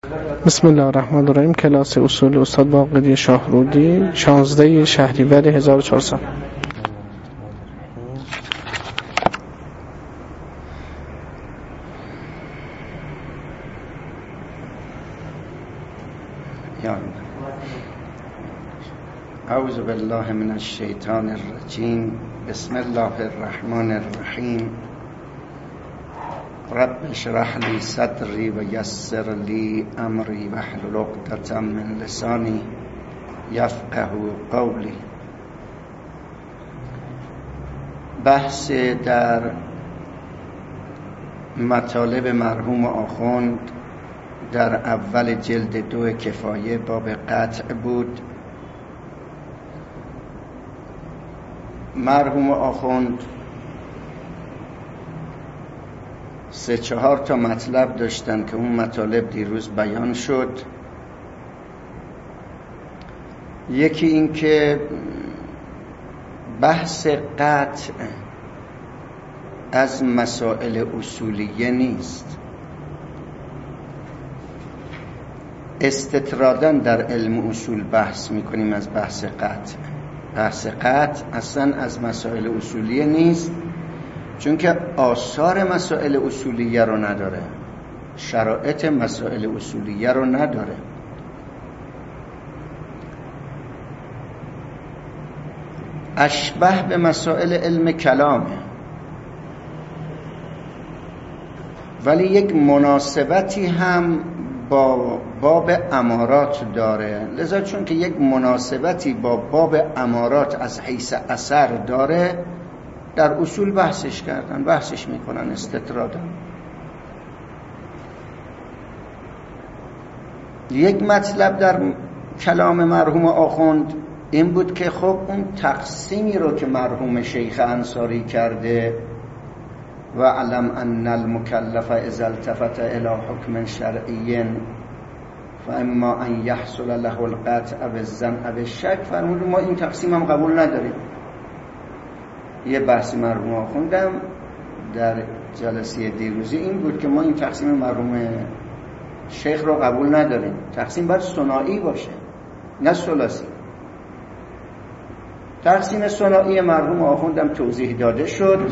بسم الله الرحمن الرحیم. کلاس اصول استاد باقری شاهرودی، 16 شهریور 1400. اعوذ بالله من الشیطان الرجیم. بسم الله الرحمن الرحیم. رب اشرح لی صدری و یسر لی امری واحلل عقدة من لسانی یفقهوا قولی. بحث در مطالب مرحوم آخوند در اول جلد 2 کفایه باب قطع بود. مرحوم آخوند 3-4 تا مطلب داشتن که اون مطالب دیروز بیان شد. یکی این که بحث قطع از مسائل اصولیه نیست. استطرادا در علم اصول بحث میکنیم از بحث قطع. بحث قطع اصلا از مسائل اصولیه نیست، چون که آثار مسائل اصولیه رو نداره، شرایط مسائل اصولیه رو نداره. اشبه به مسائل علم کلامه، ولی یک مناسبتی هم با باب امارات داره. لذا چون که یک مناسبتی با باب امارات از حیث اثر داره، در اصول بحثش کردن، بحثش میکنن استطرادا. یک مطلب در کلام مرحوم آخوند این بود که خب اون تقسیمی رو که مرحوم شیخ انصاری کرده و علم ان المکلف اذا التفت الى حکم شرعی فاما ان یحصل له القطع بالظن او الشک، فرمود ما این تقسیم هم قبول نداریم. یه بحث مرحوم آخوندم در جلسه دیروزی این بود که ما این تقسیم مرحوم شیخ رو قبول نداریم. تقسیم باید ثنایی باشه نه ثلاثی. تقسیم ثنایی مرحوم آخوندم توضیح داده شد.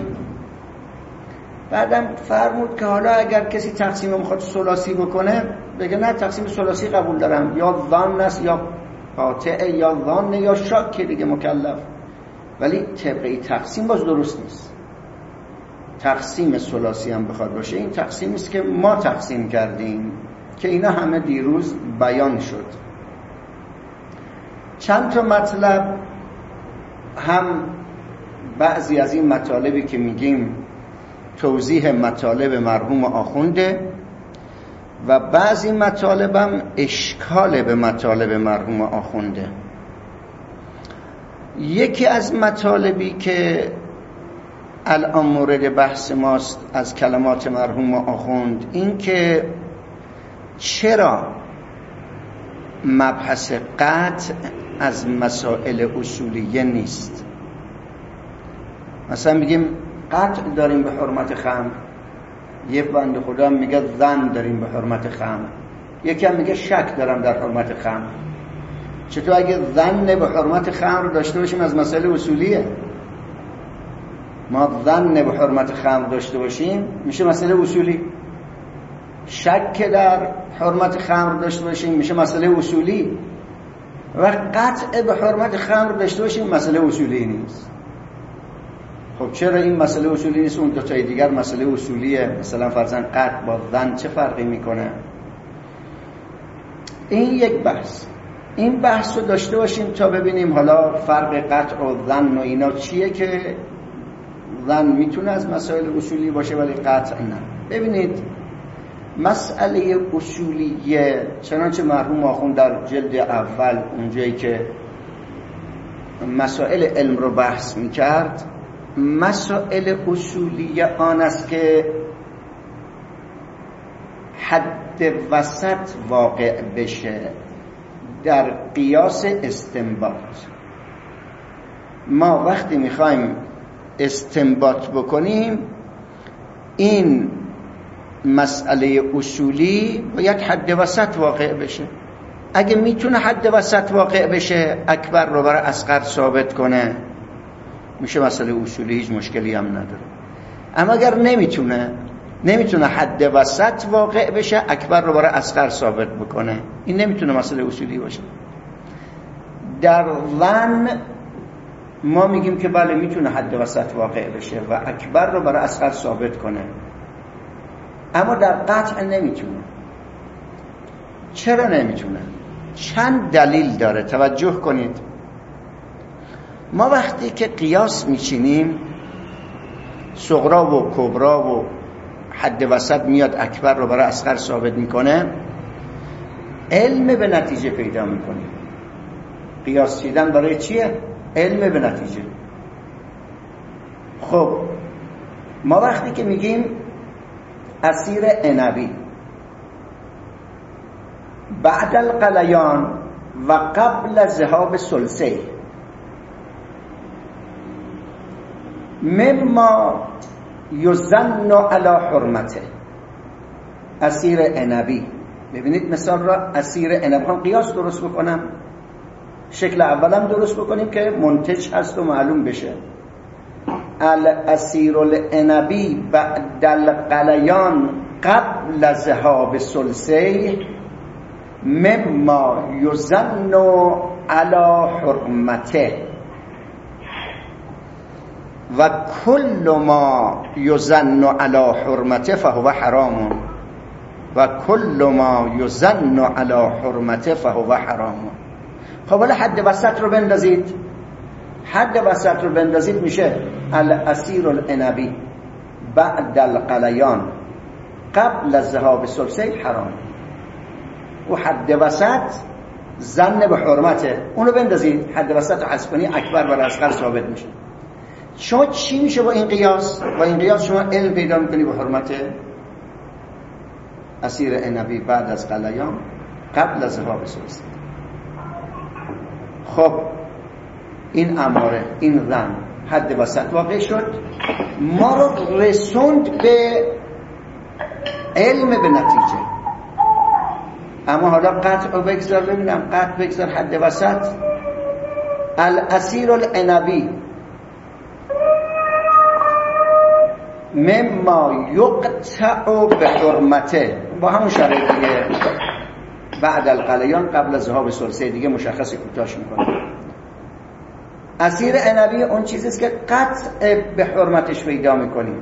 بعدم فرمود که حالا اگر کسی تقسیم رو میخواد ثلاثی بکنه بگه نه تقسیم ثلاثی قبول دارم، یا ظن است یا قاطع یا ظن یا شک دیگه مکلف، ولی طبقه تقسیم باز درست نیست. تقسیم ثلاثی هم بخواد باشه این تقسیمی است که ما تقسیم کردیم که اینا همه دیروز بیان شد. چند تا مطلب هم بعضی از این مطالبی که میگیم توضیح مطالب مرحوم آخونده و بعضی مطالب هم اشکال به مطالب مرحوم آخونده. یکی از مطالبی که الان مورد بحث ماست از کلمات مرحوم آخوند این که چرا مبحث قطع از مسائل اصولیه نیست. مثلا بگیم قطع داریم به حرمت خمر، یه بنده خدا میگه ظن داریم به حرمت خمر، یکی هم میگه شک دارم در حرمت خمر. چطور اگه ظن به حرمت خمر داشته باشیم از مسائل اصولیه، ما ظن به حرمت خمر داشته باشیم میشه مسئله اصولی، شک در حرمت خمر داشته باشیم میشه مسئله اصولی، و قطع به حرمت خمر داشته باشیم مسئله اصولی نیست. خب چرا این مسئله اصولی نیست اون دو تای دیگر مسئله اصولیه؟ مثلا فرضاً قطع با ظن چه فرقی میکنه؟ این یک بحث. این بحث رو داشته باشیم تا ببینیم حالا فرق قطع و ظن و اینا چیه که ظن میتونه از مسائل اصولی باشه ولی قطع نه. ببینید مسئله اصولیه چنانچه مرحوم آخوند در جلد اول اونجایی که مسائل علم رو بحث میکرد، مسائل اصولیه آن است که حد وسط واقع بشه در قیاس استنباط. ما وقتی میخوایم استنباط بکنیم این مسئله اصولی باید حد وسط واقع بشه. اگه میتونه حد وسط واقع بشه، اکبر رو برای اصغر ثابت کنه، میشه مسئله اصولی، هیچ مشکلی هم نداره. اما اگر نمیتونه حد وسط واقع بشه، اکبر رو برای اصغر ثابت بکنه، این نمیتونه مسئله اصولی باشه. در ظن ما میگیم که بله میتونه حد وسط واقع بشه و اکبر رو برای اصغر ثابت کنه، اما در قطع نمیتونه. چرا نمیتونه؟ چند دلیل داره، توجه کنید. ما وقتی که قیاس میچینیم، صغرا و کبرا و حد وسط میاد اکبر رو برای اصغر ثابت میکنه، علم به نتیجه پیدا میکنیم. قیاس چیدن برای چیه؟ علم به نتیجه. خب ما وقتی که میگیم عصیر عنبی بعد القلیان و قبل ذهاب ثلثی مما یظن علی حرمته، عصیر عنبی، ببینید مثال را، عصیر عنبی هم قیاس درست بکنم، شکل اولم درست بکنیم که منتج هست و معلوم بشه. العصیر العنبی بعد القلیان قبل ذهاب ثلثی مما یظن علی حرمته و کل ما یظن علی حرمته فهو حرام و کل ما یظن علی حرمته فهو حرام. خب حالا حد وسط رو بندازید، حد وسط رو بندازید میشه العصیر العنبی بعد القلیان قبل ذهاب ثلثی حرام. و حد وسط ظن به حرمته، اونو بندازید، حد وسط رو حذف کنی، اکبر بر اصغر ثابت میشه. شما چی میشه با این قیاس؟ با این قیاس شما علم پیدا میکنی به حرمت عصیر عنبی بعد از قلیان قبل از ذهاب ثلثی. خب این اماره، این ظن حد وسط واقع شد، ما رو رسوند به علم به نتیجه. اما حالا قطع رو بگذار، ببینم قطع بگذار، حد وسط العصیر العنبی مما یقطع به حرمته، با همون شرایط دیگه، بعد القلیان قبل از ذهاب ثلثی، دیگه مشخص کوتاش میکنه. عصیر عنبی اون چیزیست که قطع به حرمتش پیدا میکنیم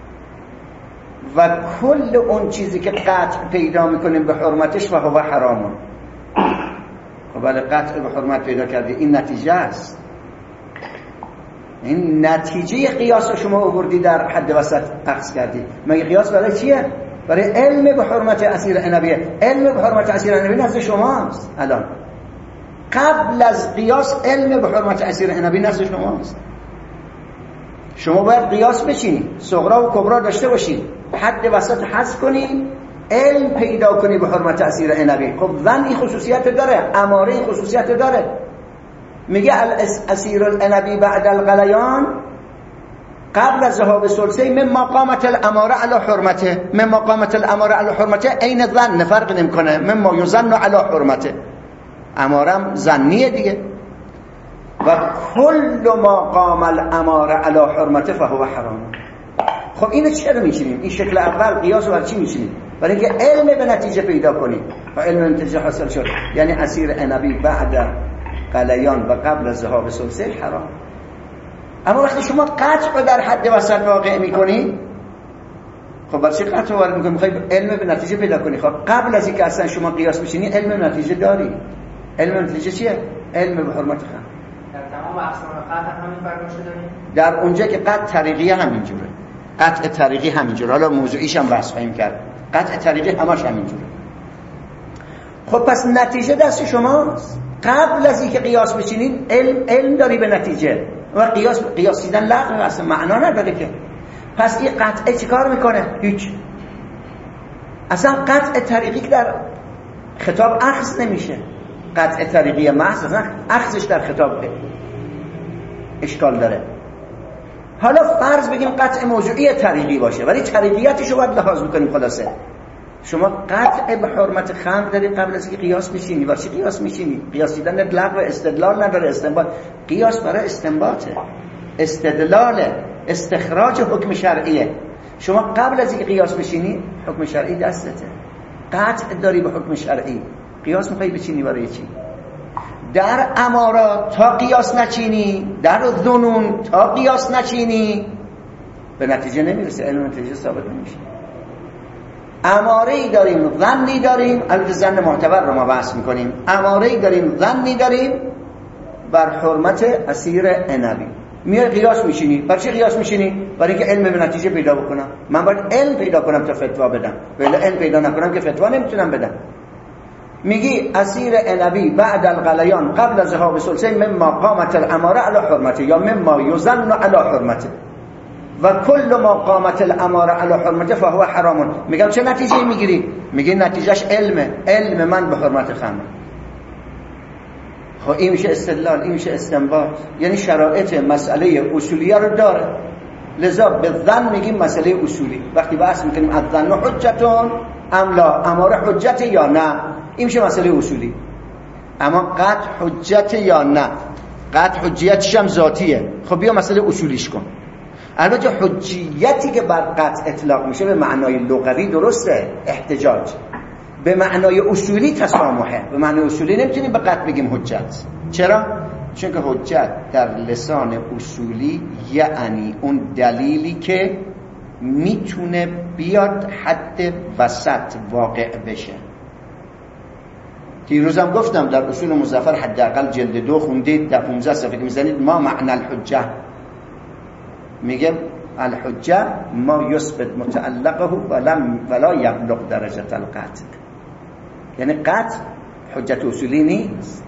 و کل اون چیزی که قطع پیدا میکنیم به حرمتش و هو حرام. خب بله قطع به حرمت پیدا کردی، این نتیجه است، این نتیجه قیاس رو شما آوردی در حد وسط عکس کردی. مگه قیاس برای چیه؟ برای علم به حرمت عصیر عنبیه. علم به حرمت عصیر عنبی نزد شماست. الان قبل از قیاس علم به حرمت عصیر عنبی نزد شماست. شما باید قیاس بچینید، صغرا و کبرا داشته باشید، حد وسط حذف کنید، علم پیدا کنید به حرمت عصیر عنبی. خب ظن این خصوصیت داره، اماره این خصوصیت داره. میگه العصیر العنبی بعد القلیان قبل از ذهاب ثلثی مما قامت الاماره علی حرمته، مما قامت الاماره علی حرمته عین ظن، فرق نمیکنه، مما یظن علی حرمته، امارم ظنیه دیگه. و کل ما قام الاماره علی حرمته فهو حرام. خب اینو چرا میچینیم؟ این شکل اول قیاس رو برای چی میچینیم؟ برای اینکه علم به نتیجه پیدا کنیم و علم به نتیجه حاصل شد، یعنی عصیر عنبی بعد قلیان و قبل از ذهاب ثلثی حرام. اما وقتی شما قطع رو در حد وسط واقع میکنی، خب برای چی قطع وارد میکنی؟ میخوای علم به نتیجه پیدا کنی. خب قبل از اینکه اصلا شما قیاس بشینی علم به نتیجه داری. علم به نتیجه چیه؟ علم به حرمت خان. در تمام اقسام قطع همین فرمایش داریم. در اونجا که قطع طریقی همینجوره، قطع طریقی همینجوره، حالا موضوعیش هم بحث خواهیم کرد، قطع طریقی همش همینجوره. خب پس نتیجه دست شماست. قبل از اینکه قیاس بچینید علم داری به نتیجه و قیاس دیدن لغو اصلا معنا نداره که. پس این قطعه چیکار میکنه؟ هیچ. اصلا قطع طریقی که در خطاب اخذ نمیشه. قطع طریقی محض اصلا اخذش در خطاب اشکال داره. حالا فرض بگیم قطع موضوعی طریقی باشه، ولی طریقیتش رو باید لحاظ بکنیم. خلاصه شما قطع به حرمت خمر داری قبل از اینکه قیاس میشینی. واسه قیاس میشینی؟ قیاس دیدن لغو استدلال نداره. استنباط، قیاس برای استنباطه، استدلال، استخراج حکم شرعیه. شما قبل از اینکه قیاس بشینی حکم شرعی دستته، قطع داری به حکم شرعی. قیاس میخوای بچینی برای چی؟ در امارات تا قیاس نچینی، در ظنون تا قیاس نچینی به نتیجه نمیرسه، علم نتیجه ثابت نمیشه. اماره‌ای داریم، ظنی داریم، البته ظن معتبر رو ما بحث میکنیم. اماره‌ای داریم، ظنی داریم بر حرمت عصیر عنبی. میای قیاس میشینی. برای چی قیاس میشینی؟ برای اینکه علم به نتیجه پیدا بکنم. من باید علم پیدا کنم تا فتوا بدم، ولی علم پیدا نکنم که فتوا نمیتونم بدم. میگی عصیر عنبی بعد الغلیان قبل از ذهاب ثلثین مما قامت الاماره علی حرمته یا مما یظن علی حرمته و کل ما قامت الاماره علی حرمته فهو حرام. میگم چه نتیجه میگیری؟ میگی نتیجهش علمه، علم من به حرمت خمر. خب این میشه استدلال، این میشه استنباط. یعنی شرایط مسئله اصولیه رو داره، لذا به ظن میگیم مسئله اصولی. وقتی بحث میکنیم الظن حجتون ام لا، اماره حجت یا نه، این میشه مسئله اصولی. اما قطع حجت یا نه، قطع حجیتش هم ذاتیه. خب بیا مسئله اصولیش کن. البته حجیتی که بر قطع اطلاق میشه به معنای لغوی درسته، احتجاج. به معنای اصولی تسامحه. به معنای اصولی نمیتونیم به قطع بگیم حجت. چرا؟ چون که حجت در لسان اصولی یعنی اون دلیلی که میتونه بیاد حد وسط واقع بشه. دیروزم گفتم در اصول مظفر حداقل جلد 2 خوندید، در 15 صفحه که میزنید ما معنی الحجه، میگه الحجه ما یثبت متعلقه ولا یبلغ درجه القطع. یعنی قطع حجت اصولی نیست.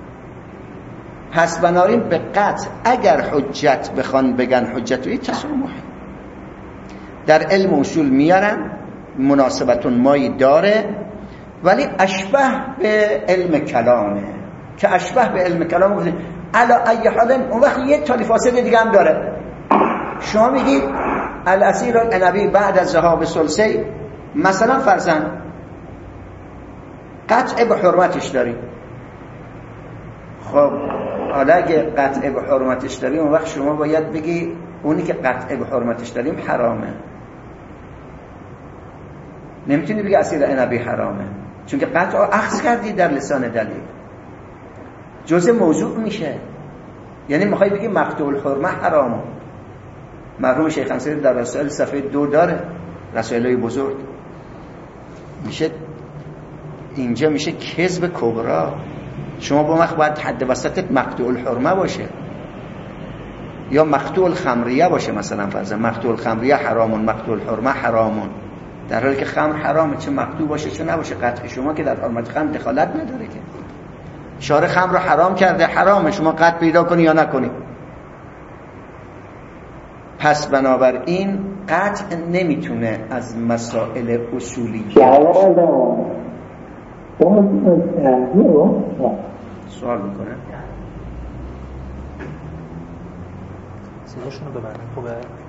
پس بنابراین به قطع اگر حجت بخوان بگن حجتوی تسامحه. در علم اصول میارن مناسبتون مایی داره، ولی اشبه به علم کلامه. که اشبه به علم کلام گفتید علا ای حال اون وقت یه تالی فاصله دیگه هم داره. شما میگید العصیر العنبی بعد از ذهاب ثلثی مثلا فرضاً قطع به حرمتش داریم. خب حالا اگه قطع به حرمتش داریم اون وقت شما باید بگی اونی که قطع به حرمتش داریم حرامه. نمیتونی بگی عصیر عنبی حرامه، چون که قطع اخذ کردی در لسان دلیل، جزء موضوع میشه. یعنی میخوای بگی مقطوع الحرمه حرامه. مرحوم شیخ انصاری در رسائل صفحه 2 داره، رسائلای بزرگ، میشه اینجا میشه کذب کبرا. شما با وقت باید حد وسطت مقطوع الحرمه باشه یا مقطوع الخمریه باشه. مثلا فرضاً مقطوع الخمریه حرامون، مقطوع الحرمه حرامون، در حالی که خمر حرامه، چه مقطوع باشه چه نباشه. قطع شما که در حرمت خمر دخالت نداره که. شارع خمر رو حرام کرده، حرامه، شما قطع پیدا کنی یا نکنی. پس بنابراین قطع نمیتونه از مسائل اصولی سوال میکنه. صداشونو ببرن. خوبه؟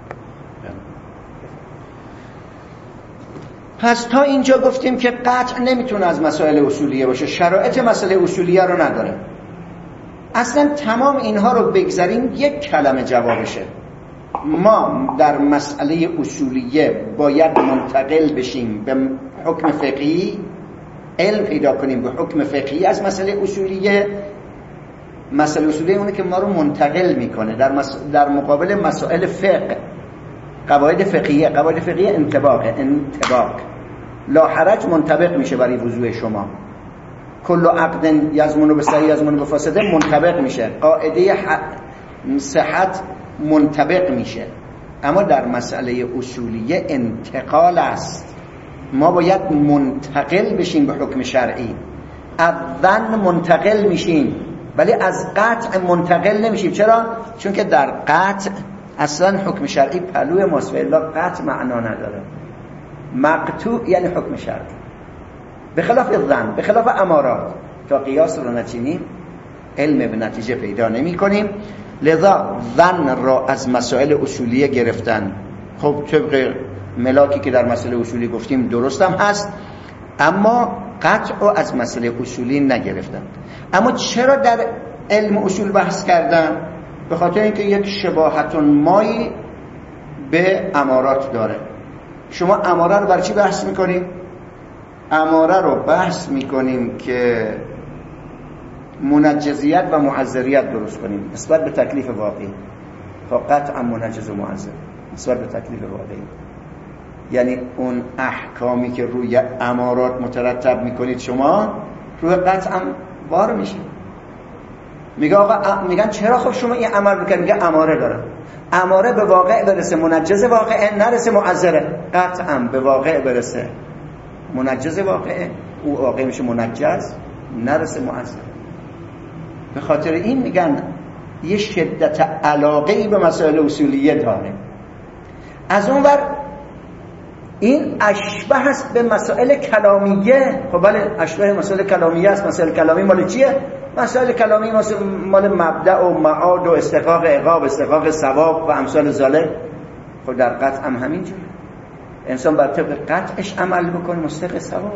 پس تا اینجا گفتیم که قطع نمیتونه از مسائل اصولیه باشه، شرایط مسئله اصولیه رو نداره. اصلا تمام اینها رو بگذاریم یک کلمه جوابشه. ما در مسئله اصولیه باید منتقل بشیم به حکم فقهی، علم پیدا کنیم به حکم فقهی از مسئله اصولیه. مسئله اصولیه اونه که ما رو منتقل میکنه در مقابل مسائل فقه، قواعد فقهیه. قواعد فقهیه انطباق لا حرج منطبق میشه برای وضوح شما. کل عقد یضمن بصحیح یضمن بفاسده منطبق میشه، قاعده صحت منطبق میشه. اما در مسئله اصولیه انتقال است. ما باید منتقل بشیم به حکم شرعی. از ظن منتقل میشیم ولی از قطع منتقل نمیشیم. چرا؟ چون که در قطع اصلا حکم شرعی پلوی ماست و الا قطع معنا نداره. مقطوع یعنی حکم شرعی، به خلاف ظن، به خلاف امارات. تا قیاس رو نچینیم علم به نتیجه پیدا نمی کنیم. لذا ظن را از مسائل اصولیه گرفتن. خب طبق ملاکی که در مسئله اصولی گفتیم درست هم هست، اما قطع رو از مسئله اصولی نگرفتن. اما چرا در علم اصول بحث کردن؟ به خاطر اینکه یک شباهت مایی به امارات داره. شما اماره رو برای چی بحث میکنیم؟ اماره رو بحث میکنیم که منجزیت و معذریت درست کنیم نسبت به تکلیف واقعی. تا قطعا منجز و معذر نسبت به تکلیف واقعی، یعنی اون احکامی که روی امارات مترتب میکنید شما روی قطعا بار میشه. میگه آقا، میگن چرا خب شما این عمل بکنید؟ میگه اماره دارم. اماره به واقع برسه منجز واقعه، نرسه معذره. قطعا به واقع برسه منجز واقعه، او واقع میشه منجز، نرسه معذر. به خاطر این میگن یه شدت علاقه‌ای به مسائل اصولیه داره. از اون ور این اشبه هست به مسائل کلامیه. خب بله، اشبه مسائل کلامیه است. مسائل کلامی مال چیه؟ مسائل کلامی مال مبدأ و معاد و استحقاق عقاب، استحقاق ثواب و امثال ذالک. خب در قطع هم همینجوره. انسان بر طبق قطعش عمل بکنه مستحق ثواب،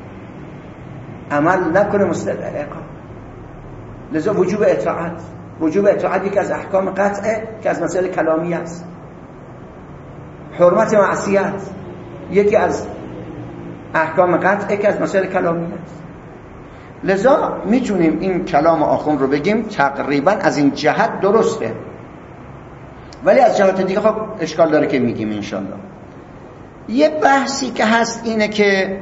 عمل نکنه مستحق عقاب. لذا وجوب اطاعت یک از احکام قطعه که از مسائل کلامی است. حرمت معصیت یکی از احکام قطعه که از مسائل کلامی است. لذا میتونیم این کلام آخوند رو بگیم تقریبا از این جهت درسته، ولی از جهت دیگه خب اشکال داره که میگیم انشالله. یه بحثی که هست اینه که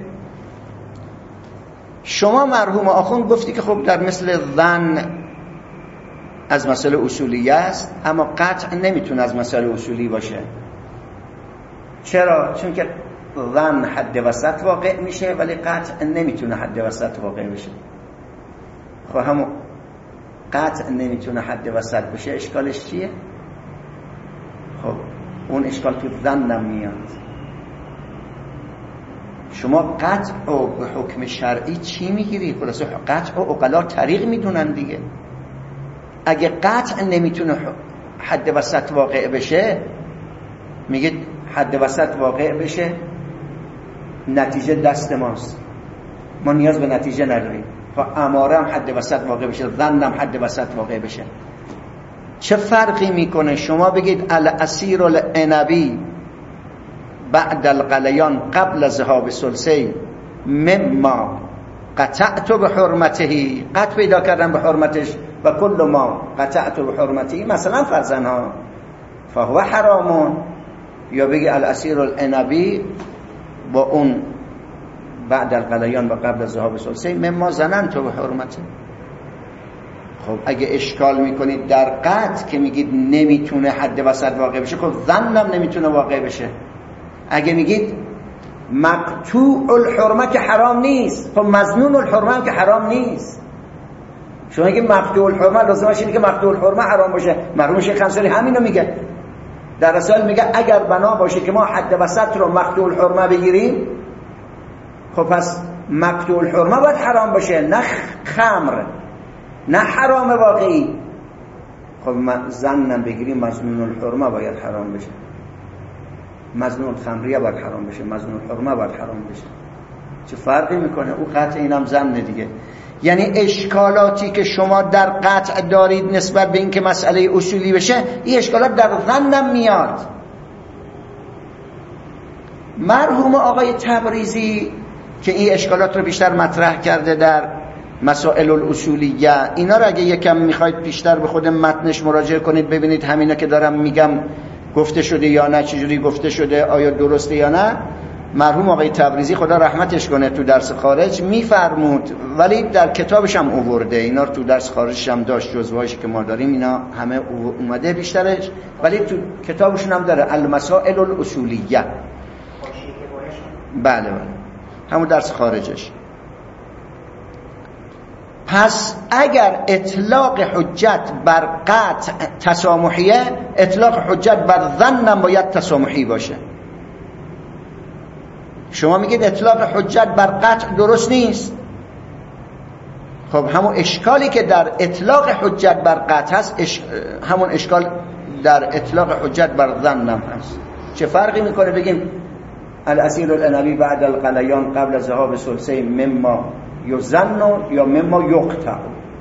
شما مرحوم آخوند گفتی که خب در مثل ظن از مسئله اصولی است، اما قطع نمیتونه از مسئله اصولی باشه. چرا؟ چون که ظن حد وسط واقع میشه ولی قطع نمیتونه حد وسط واقع بشه. خب همون قطع نمیتونه حد وسط بشه، اشکالش چیه؟ خب اون اشکال تو ظنم میاد. شما قطع و به حکم شرعی چی میگیری؟ خلاصه قطع و عقلا طریق میدونن دیگه. اگه قطع نمیتونه حد وسط واقع بشه، میگه حد وسط واقع بشه نتیجه دست ماست، ما نیاز به نتیجه نداریم. تا اماره هم حد وسط واقع بشه، ظن هم حد وسط واقع بشه. چه فرقی میکنه شما بگید الاسیر العنبی بعد القلیان قبل ذهاب ثلثی مما قطعت به حرمته، قطع پیدا کردن به حرمتش، و کل ما قطعت به حرمته مثلا فرزنها فهو حرامون. یا بگی الاسیر العنبی با اون بعد القلیان و قبل ذهاب ثلثی مما ظننت به حرمته. خب اگه اشکال میکنید در قطع که میگید نمیتونه حد وسط واقع بشه، خب ظنم نمیتونه واقع بشه. اگه میگید مقطوع الحرمه که حرام نیست، خب مظنون الحرمه که حرام نیست. شما اگه مقطوع الحرمه لازمش اینه که مقطوع الحرمه حرام باشه. مرحوم شیخ انصاری همینو میگه در رسائل، میگه اگر بنا باشه که ما حد وسط رو مقطوع الحرمه بگیریم، خب پس مقطوع الحرمه باید حرام باشه، نه خمر، نه حرام واقعی. خب ظنم بگیریم مظنون الحرمه باید حرام بشه، مظنون الخمریه باید حرام بشه، مظنون الحرمه باید حرام بشه. چه فرقی میکنه؟ او قطع اینم ظن دیگه. یعنی اشکالاتی که شما در قطع دارید نسبت به اینکه مسئله اصولی بشه، این اشکالات در ظنم میاد. مرحوم آقای تبریزی که این اشکالات رو بیشتر مطرح کرده در مسائل الاصولیه، اینا رو اگه یکم میخواید بیشتر به خود متنش مراجعه کنید ببینید همینا که دارم میگم گفته شده یا نه، چجوری گفته شده، آیا درسته یا نه. مرحوم آقای تبریزی خدا رحمتش کنه تو درس خارج میفرمود، ولی در کتابش هم آورده، اینا رو تو درس خارجش هم داشت، جزوهایی که ما داریم اینا همه اومده بیشترش، ولی تو کتابشون هم داره المسائل الاصولیه. بله همون درس خارجش. پس اگر اطلاق حجت بر قطع تسامحیه، اطلاق حجت بر ظن باید تسامحی باشه. شما میگید اطلاق حجت بر قطع درست نیست، خب همون اشکالی که در اطلاق حجت بر قطع هست همون اشکال در اطلاق حجت بر ظن هم هست. چه فرقی میکنه بگیم الاسیر الانوی بعد القلیان قبل ذهاب ثلثه مما یظن یا مما یقطع؟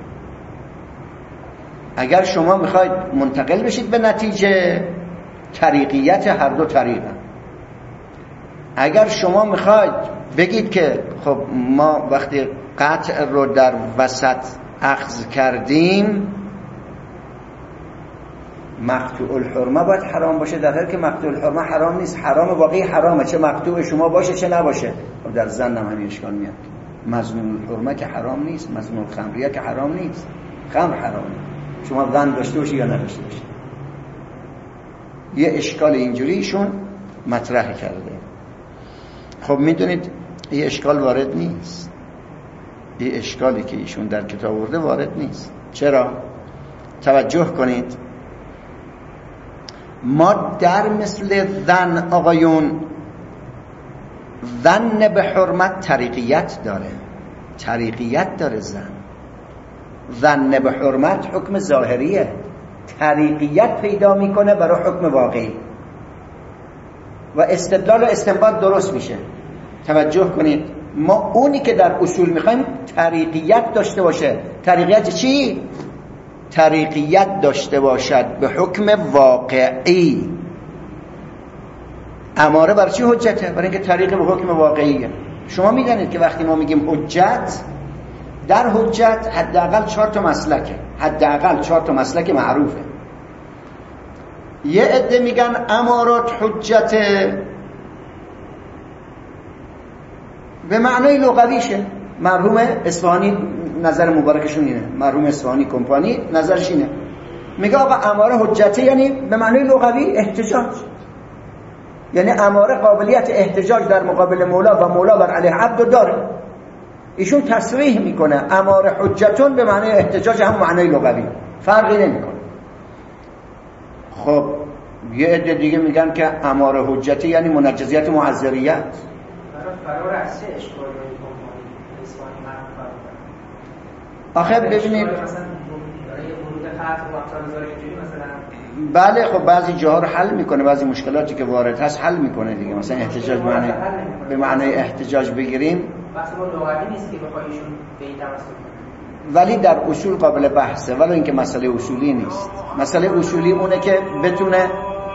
اگر شما میخواید منتقل بشید به نتیجه، طریقیت هر دو طریقه. اگر شما میخواید بگید که خب ما وقتی قطع رو در وسط اخذ کردیم مقطوع الحرمه باید حرام باشه، در حالی که مقطوع الحرمه حرام نیست، حرام واقعی حرامه، چه مقطوع شما باشه چه نباشه. خب در ظن هم همین اشکال میاد. مظنون الحرمه که حرام نیست، مظنون الخمریه که حرام نیست، خمر حرامه، شما ظن داشته باشی یا نداشته باشی. یه اشکال اینجوری ایشون مطرح کرده. خب میدونید یه اشکال وارد نیست، یه اشکالی که ایشون در کتاب آورده وارد نیست. چرا؟ توجه کنید، ما در مثل ظن آقایون، ظن به حرمت طریقیت داره، طریقیت داره. ظن به حرمت حکم ظاهریه، طریقیت پیدا میکنه برای حکم واقعی و استدلال و استنباط درست میشه. توجه کنید، ما اونی که در اصول میخوایم طریقیت داشته باشه. طریقیت چی؟ طریقیت داشته باشد به حکم واقعی. اماره برای چی حجته؟ برای اینکه طریق به حکم واقعیه. شما میدونید که وقتی ما میگیم حجت، در حجت حداقل 4 تا مسلکه، حداقل 4 تا مسلک معروفه. یه عده میگن امارات حجت به معنای لغویشه. مرحوم اصفهانی نظر مبارکشون اینه، مرحوم اصفهانی کمپانی نظرش اینه، میگه آقا اماره حجته یعنی به معنای لغوی احتجاج، یعنی اماره قابلیت احتجاج در مقابل مولا و مولا بر علیه عبد داره. ایشون تصریح میکنه اماره حجتون به معنای احتجاج، هم معنای لغوی، فرقی نمیکنه. خب یه عده دیگه میگن که اماره حجتی یعنی منجزیت معذریت. فرار از چه اشکالی آخه ببینید بله خب بعضی جاها رو حل میکنه، بعضی مشکلاتی که وارد هست حل میکنه دیگه. مثلا احتجاج به معنای احتجاج بگیریم، بحث ما لغوی نیست که بخوایشون به این توسط کنه، ولی در اصول قابل بحثه، ولی اینکه مسئله اصولی نیست. مسئله اصولی اونه که بتونه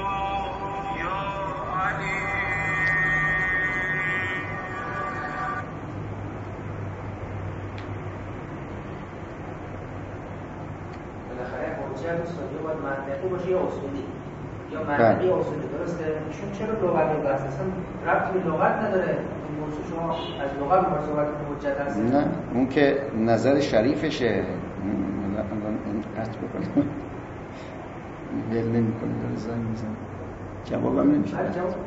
منطقی باشه یا اصولی، یا منطقی اصولی. درسته؟ چون چرا لغت و اصلا ربطی به لغت نداره این موضوع؟ شما از لغت به صحبت حجت هست؟ نه، اون که نظر شریفشه. این قطع بکنیم دل نمی کنه، داره زنگ میزن، جوابم نمیشه.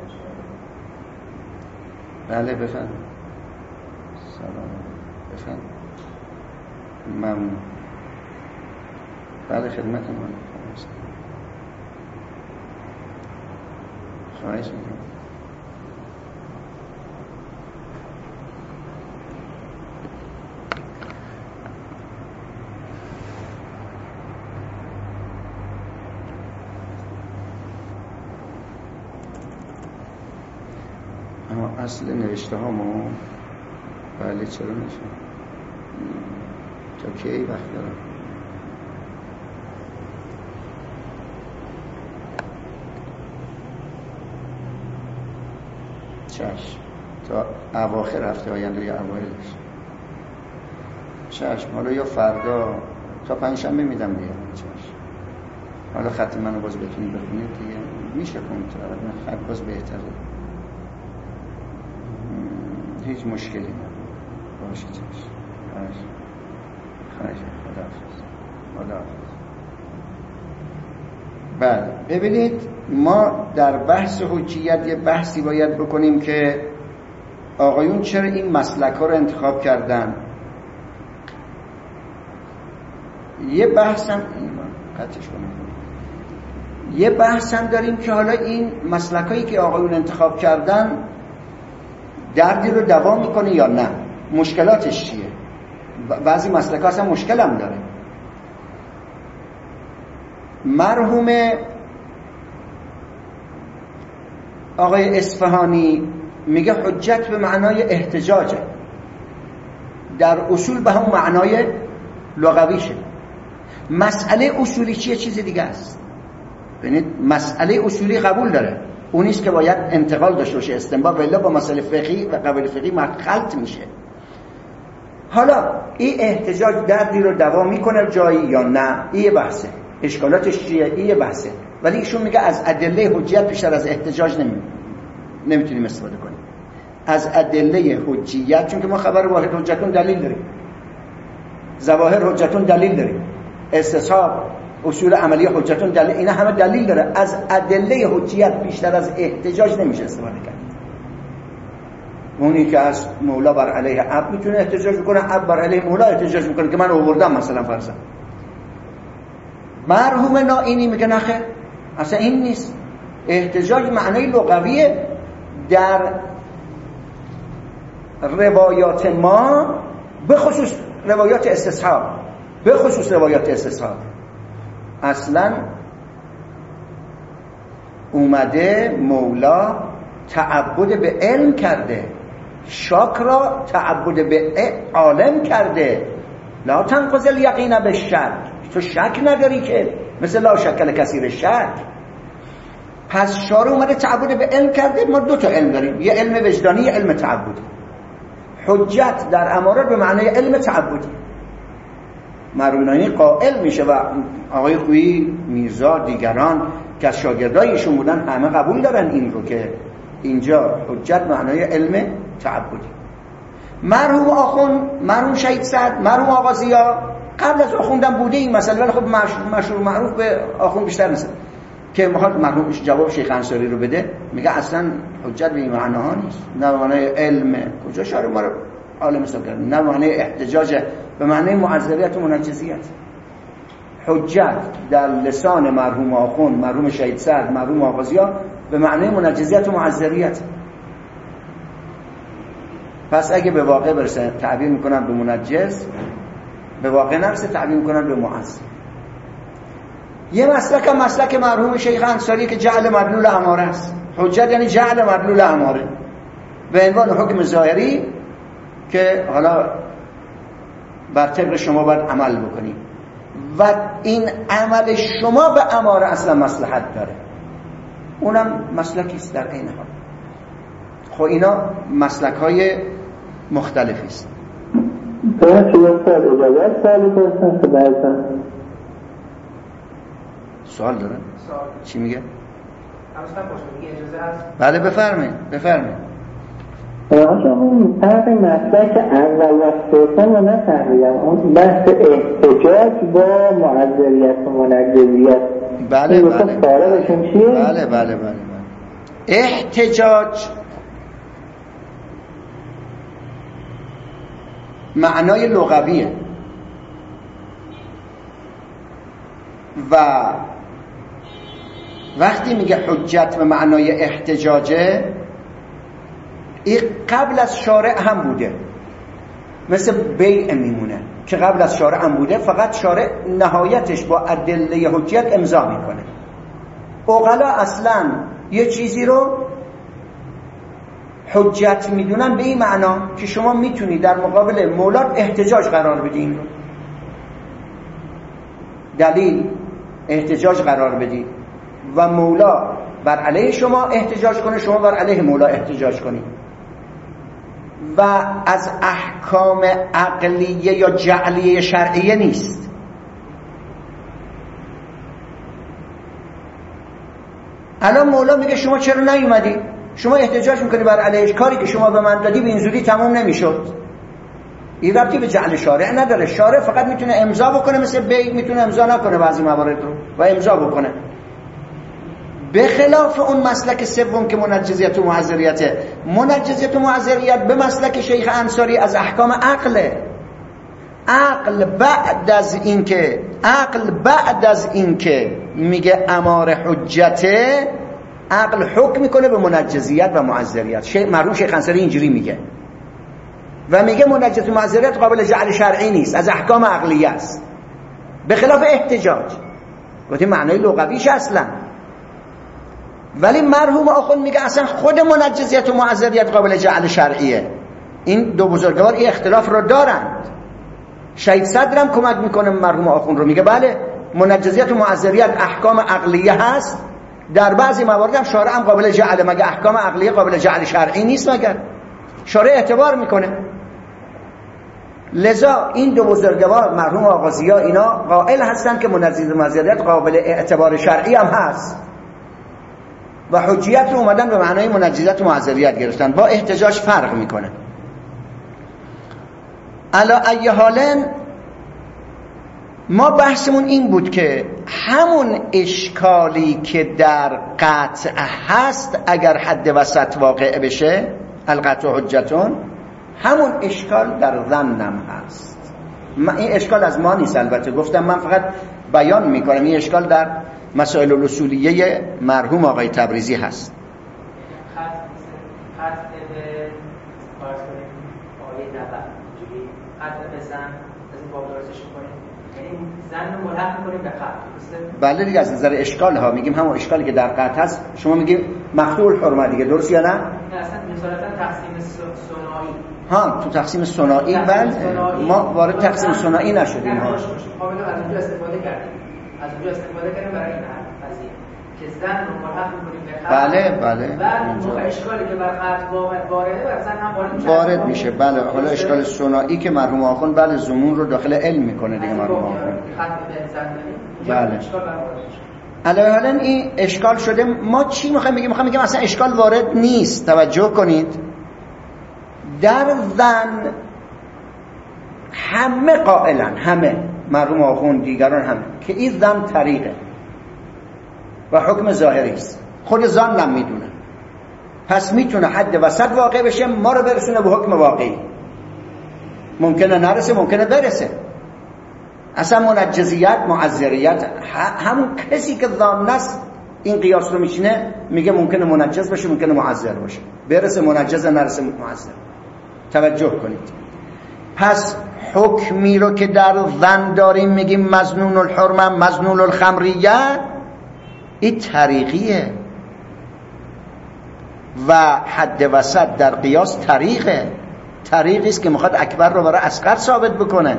بله بفرم. سلام بفرم. ممنون. بله خدمت ما. خواهش میکنم. اما اصل نوشته ها ما بله چرا نشه تا کی وقت دارم؟ چشم تا اواخر هفته آینده یا اوایلش. چشم حالا یا فردا تا پنجشنبه میدم دیگه. چشم حالا خط منو باز بتونید بخونید دیگه میشه کنید، خط باز بهتره، هیچ مشکلی نداره. باشه چشم. خواهش خداحافظ. بله ببینید، ما در بحث حجیت یه بحثی باید بکنیم که آقایون چرا این مسلک ها رو انتخاب کردن. یه بحثم داریم که حالا این مسلک هایی که آقایون انتخاب کردن دردی رو دوا میکنه یا نه، مشکلاتش چیه. بعضی مسلک ها اصلا مشکل هم داره. مرحوم آقای اصفهانی میگه حجت به معنای احتجاجه، در اصول به هم معنای لغویشه. مسئله اصولی چیه؟ چیز دیگه است. ببینید مسئله اصولی قبول داره، اون نیست که باید انتقال داشته باشه، استنباط، ولی با مسئله فقهی و قواعد فقهی خلط میشه. حالا این احتجاج دردی رو دوا میکنه جایی یا نه، این بحثه. اشکالاتش چیه؟ این بحثه. ولی ایشون میگه از ادله حجیت بیشتر از احتجاج نمیتونیم استفاده کنیم. از ادله حجیت، چون که ما خبر واحد حجتون دلیل داریم، ظواهر حجتون دلیل داریم، استصحاب اصول عملی حجتون دلیل، اینا همه دلیل داره. از ادله حجیت بیشتر از احتجاج نمیشه استفاده کرد. اونی که از مولا بر علیه عبد میتونه احتجاج بکنه، عبد بر علیه مولا احتجاج میکنه که من آوردم مثلا فرضاً. مرحوم نائینی میگه نخیر، اصلا این نیست. احتجاج معنای لغویه در روایات ما، به خصوص روایات استصحاب، به خصوص روایات استصحاب. اصلا اومده مولا تعبد به علم کرده، شاک را تعبد به عالم کرده. لا تنقض الیقین بالشک، تو شک نداری که مثل لا شکل کثیر شک. پس شارع اومده تعبد به علم کرده. ما دو تا علم داریم، یه علم وجدانی، یه علم تعبدی. حجت در امارات به معنی علم تعبدی. مرحوم قائل میشه و آقای خویی، میرزا، دیگران که از شاگردای ایشون بودن همه قبول دارن این رو که اینجا حجت معنای علم تعبدی. مرحوم آخوند، مرحوم شهید سعد، مرحوم آقا ضیا قبل از آخوندم بوده این مسئله، ولی خب مشهور معروف به آخوند بیشتر نیست که میخواد مرحوم جواب شیخ انصاری رو بده. میگه اصلا حجت به این معناها نیست، نه به معنای علم، کجا شارع ما رو عالم حساب کرد، نه به معنای احتجاج، به معنای معذریت و منجزیت. حجت در لسان مرحوم آخوند، مرحوم شهید سعد، مرحوم آقا ضیا به معنای منجزیت و معذریت. پس اگه به واقع برسه تعبیر میکنن به منجز، به واقع نرسه تعبیر میکنن به معذر. یه مسلک مرحوم شیخ انصاری که جعل مدلول اماره است. حجت یعنی جعل مدلول اماره به عنوان حکم ظاهری که حالا بر طبق شما باید عمل بکنید و این عمل شما به اماره اصلا مصلحت داره، اونم مسلکی است در عین حال. خب اینا مسلک های مختلفی است. سوال داره؟ چی میگه؟ بله بفرمایید. اون فرق مسلک اول و ثانی رو نفهمیدم، اون بحث احتجاج با معذریت و منجزیت. بله. احتجاج معنای لغویه و وقتی میگه حجت به معنای احتجاجه، این قبل از شارع هم بوده، مثل بیع میمونه که قبل از شارع هم بوده، فقط شارع نهایتش با ادله حجت امضا میکنه. عقلا اصلا یه چیزی رو حجت میدونن به این معنا که شما میتونی در مقابل مولات احتجاج قرار بدی، این رو دلیل احتجاج قرار بدی و مولا بر علیه شما احتجاج کنه، شما بر علیه مولا احتجاج کنی و از احکام عقلیه یا جعلیه شرعیه نیست. الان مولا میگه شما چرا نیومدی؟ شما احتجاج میکنی بر علیه کاری که شما به من دادی به این زودی تمام نمیشد. این ربطی به جعل شارع نداره. شارع فقط میتونه امضا بکنه، مثل بیع میتونه امضا نکنه بعضی موارد رو و امضا بکنه، به خلاف اون مسلک سوم که منجزیت و معذریته. منجزیت و معذریت به مسلک شیخ انصاری از احکام عقله. عقل بعد از اینکه میگه امار حجته، عقل حکم میکنه به منجزیت و معذریت. مرحوم شیخ انصاری اینجوری میگه و میگه منجزیت و معذریت قابل جعل شرعی نیست، از احکام عقلیه است، به خلاف احتجاج. گفتیم معنای لغویش اصلا. ولی مرحوم آخوند میگه اصلا خود منجزیت و معذریت قابل جعل شرعیه. این دو بزرگوار این اختلاف رو دارند. شهید صدرم کمک میکنه مرحوم آخوند رو، میگه بله منجزیت و معذریت احکام عقلیه هست، در بعضی موارد هم شارع هم قابل جعل. مگه احکام عقلیه قابل جعل شرعی نیست؟ مگر شارع اعتبار میکنه. لذا این دو بزرگوار مرحوم آغازی‌ها اینا قائل هستن که منجزیت و معذریت قابل اعتبار شرعی هم هست و حجیت رو اومدن به معنای منجزیت و معذریت گرفتن، با احتجاج فرق میکنه. علی ای حالن ما بحثمون این بود که همون اشکالی که در قطع هست اگر حد وسط واقع بشه، القطع حجتون، همون اشکال در ظنم هست. این اشکال از ما نیست، البته گفتم من فقط بیان میکنم. این اشکال در مسائل الاصولیه مرحوم آقای تبریزی هست. خط به فرض کنیم آیه نبر اینجوری خط به زن از این باب درستش میکنیم، یعنی زن رو ملحق میکنیم به خط. بله دیگه، از نظر اشکال ها میگیم همون اشکالی که در قطع هست. شما میگیم مقطوع الحرمه دیگه، درست یا نه؟ نه اصلا مثالتا تقسیم ثنایی. ها تو تقسیم ثنایی ما وارد تقسیم ثنایی نشدیم. ها کاملا از اونجا استفاده کردیم، از اونجا استفاده کردیم برای این قضیه که زن رو ملحق میکنیم به خط. بله بعد موقع اشکالی که بر خط وارده بر زن هم وارد میشه. بله حالا اشکال ثنایی که مرحوم آخوند بله زمون رو داخل علم میکنه دیگه مرحوم آخوند. خط به زن بله علاوه حالا این اشکال شده. ما چی میخوایم بگیم؟ میخوایم بگیم اصلا اشکال وارد نیست. توجه کنید، در زن همه قائلن، همه مرحوم آخوند دیگران همه، که این زن طریقه و حکم ظاهری است. خود زن هم میدونه، پس میتونه حد وسط واقع بشه، ما رو برسونه به حکم واقعی. ممکنه نرسه، ممکنه برسه. اصلا منجزیت معذریت همون کسی که ظان است این قیاس رو میشینه میگه ممکنه منجز باشه، ممکنه معذر باشه، برسه منجز، نرسه معذر. توجه کنید. پس حکمی رو که در ظن داریم میگیم مظنون الحرمه، مظنون الخمریه، این طریقیه و حد وسط در قیاس طریقی است که میخواد اکبر رو برای اصغر ثابت بکنه.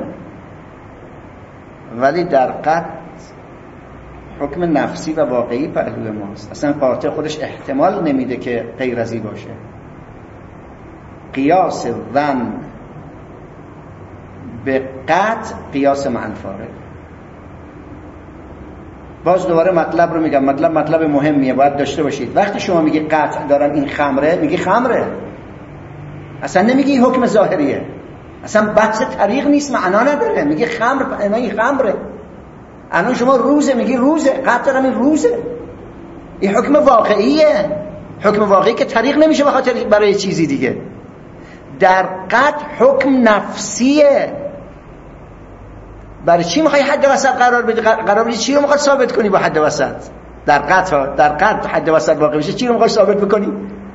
ولی در قطع حکم نفسی و واقعی پهلوی ماست. اصلا قاطع خودش احتمال نمیده که غیر از این باشه. قیاس ظن به قطع قیاس مع الفارق. باز دوباره مطلب رو میگم، مطلب مهمیه، باید داشته باشید. وقتی شما میگی قطع دارن این خمره، میگی خمره، اصلا نمیگی حکم ظاهریه، اصلا بحث طریق نیست، معنا نداره. میگی خمر، این خمره. الان شما روزه، میگی روزه، قطع دارم این روزه، این حکم واقعیه. حکم واقعی که طریق نمیشه بخاطر برای چیزی دیگه. در قطع حکم نفسیه. برای چی میخوای حد وسط قرار بدی؟ چی رو میخواد ثابت کنی با حد وسط؟ در قطع حد وسط واقع بشه چی رو میخوای ثابت بکنی؟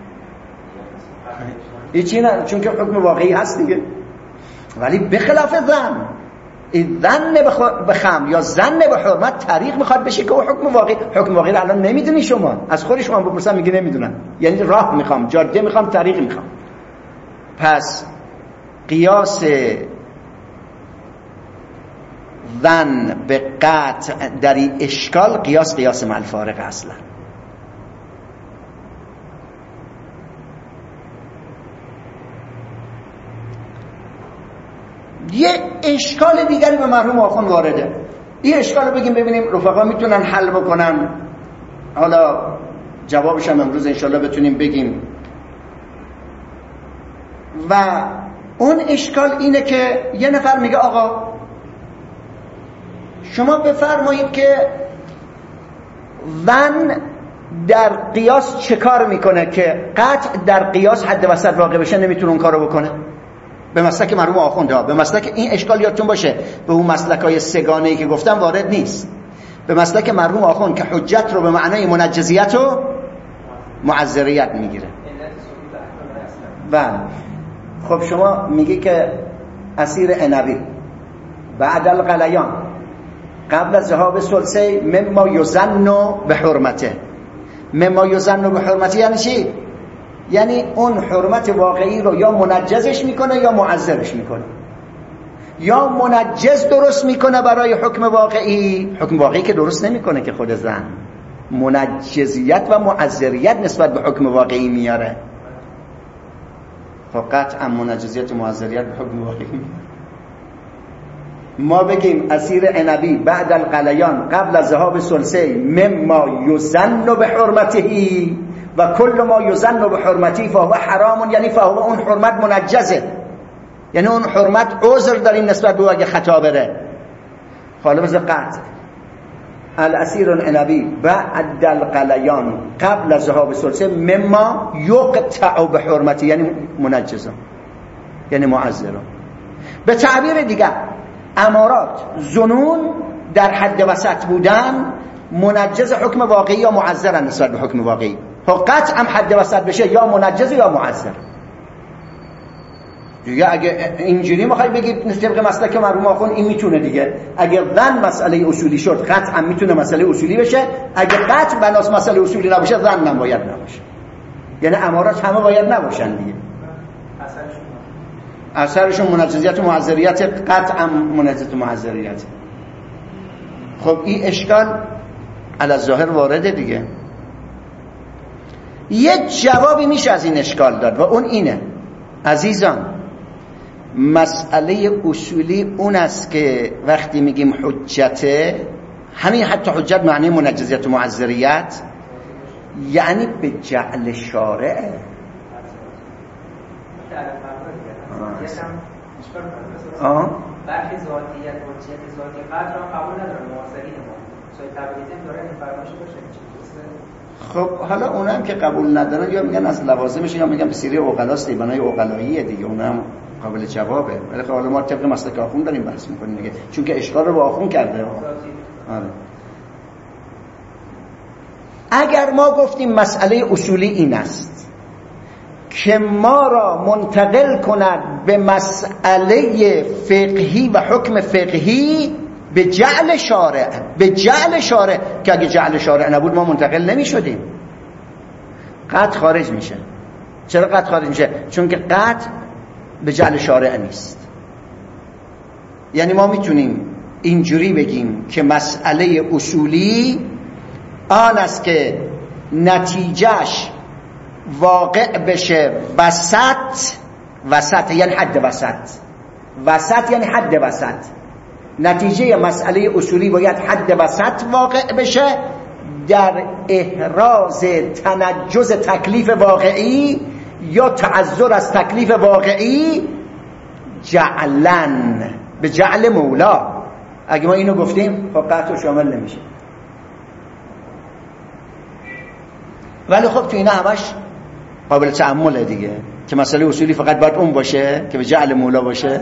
هیچی نه، چون که حکم واقعی هست دیگه. ولی به خلاف ظن، ظن به خمر یا ظن به حرمت طریق میخواد بشه که حکم واقعی رو الان نمیدونی. شما از خود شما بپرسن میگی نمیدونم، یعنی راه میخوام، جاده میخوام، طریق میخوام. پس قیاس ظن به قطع در این اشکال قیاس مع الفارق اصلا. یه اشکال دیگری به مرحوم آخوند وارده. این اشکال رو ببینیم رفقا میتونن حل بکنن. حالا جوابش هم امروز انشالله بتونیم بگیم. و اون اشکال اینه که یه نفر میگه آقا شما بفرمایید که ظن در قیاس چه کار میکنه که قطع در قیاس حد وسط واقع بشه نمیتونه اون کارو بکنه؟ به مسلک مرحوم آخونده، به مسلک این اشکال یادتون باشه، به اون مسلکای سگانه‌ای که گفتم وارد نیست. به مسلک مرحوم آخوند که حجت رو به معنای منجزیت و معذریت میگیره. بله خب شما میگی که اسیر عنبی بعد القلیان قبل از ذهاب ثلثی مما یظن به حرمته. مما یظن به حرمته یعنی چی؟ یعنی اون حرمت واقعی رو یا منجزش میکنه یا معذرش میکنه، یا منجز درست میکنه برای حکم واقعی. حکم واقعی که درست نمیکنه که خود زن، منجزیت و معذریت نسبت به حکم واقعی میاره. خب قطعا منجزیت و معذریت به حکم واقعی ما بگیم اسیر عنبی بعد القلیان قبل از ذهاب ثلثی مما یظن به حرمته و کل ما یظن به حرمته فهو حرام، یعنی فهو اون حرمت منجزه، یعنی اون حرمت عذر داریم نسبت به اگه خطا بره. حالا بذار قطع الاسیر العنبی بعد القلیان قبل از ذهاب ثلثی مما یقطع به حرمته، یعنی منجزه، یعنی معذره. به تعبیر دیگر امارات ظنون در حد وسط بودن منجز حکم واقعی یا معذرن نسبت به حکم واقعی. قطع هم حد وسط بشه یا منجز یا معذر. دیگه اگه اینجوری میخوای بگید طبق مسلک مرحوم آخوند این میتونه دیگه، اگه ظن مسئله اصولی شد قطع هم میتونه مسئله اصولی بشه، اگه قطع بناس مسئله اصولی نباشه ظن هم باید نباشه، یعنی امارات همه باید نباشن دیگه. اثرشون منجزیت و معذریت، قطعا منجزیت و معذریت. خب این اشکال علی الظاهر وارده دیگه. یه جوابی میشه از این اشکال داد و اون اینه عزیزان، مسئله اصولی اون است که وقتی میگیم حجته، همین حتی حجت معنی منجزیت و معذریت یعنی به جعل شارع. برخی ذاتیت حجیت ذاتی قدر را قبول ندارن معاصرین ما. سوی تبریزم داره این فرمایش باشه. خب حالا اونا هم که قبول ندارن یا میگن از لوازمش یا میگن به سیره عقلاست، بنای عقلاییه دیگه، اونا هم قابل جوابه. ولی خب حالا ما طبق مسلک آخوند داریم بحث میکنیم دیگه، چون که اشکال رو با آخوند کرده. آره. اگر ما گفتیم مسئله اصولی این است که ما را منتقل کند به مسئله فقهی و حکم فقهی به جعل شارع، به جعل شارع، که اگه جعل شارع نبود ما منتقل نمی شدیم، قطع خارج میشه. چرا قطع خارج میشه؟ چون که قطع به جعل شارع نیست. یعنی ما میتونیم اینجوری بگیم که مسئله اصولی آن است که نتیجهش واقع بشه وسط یعنی حد وسط یعنی حد وسط. نتیجه مسئله اصولی باید حد وسط واقع بشه در احراز تنجز تکلیف واقعی یا تعذر از تکلیف واقعی جعلن به جعل مولا. اگه ما اینو گفتیم خب قطع شامل نمیشه. ولی خب تو اینا همش قابل تأمله دیگه، که مسئله اصولی فقط باید اون باشه که به جعل مولا باشه.